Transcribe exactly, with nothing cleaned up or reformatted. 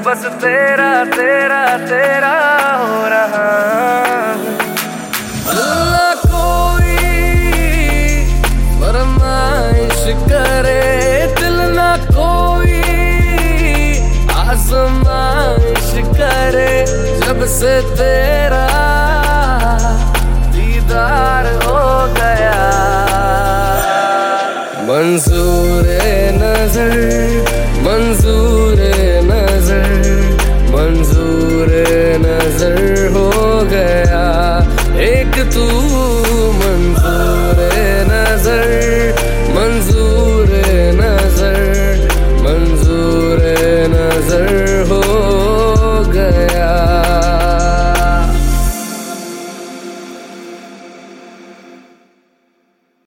बस तेरा तेरा तेरा हो रहा। अल्लाह कोई फरमाइश करे, दिल ना कोई आजमाइश करे, जब से तेरा दीदार हो गया। मंजूर नजर मंजूर नजर मंजूर नजर हो गया एक तू।